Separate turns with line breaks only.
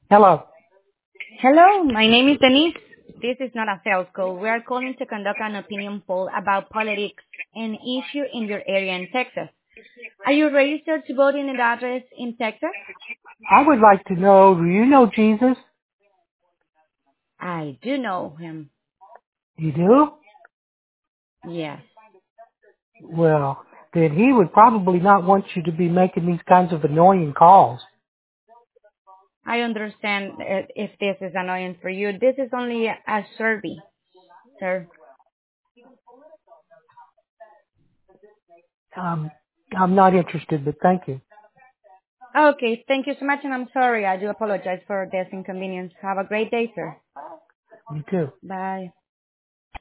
Hello.
Hello, my name is Denise. This is not a sales call. We are calling to conduct an opinion poll about politics and issue in your area in Texas. Are you registered to vote in an address in Texas?
I would like to know, do you know Jesus?
I do know him.
You do?
Yes.
Well, then he would probably not want you to be making these kinds of annoying calls.
I understand if this is annoying for you. This is only a survey, sir.
Um, I'm not interested, but thank you.
Okay, thank you so much and I'm sorry. I do apologize for this inconvenience. Have a great day, sir.
You too.
Bye.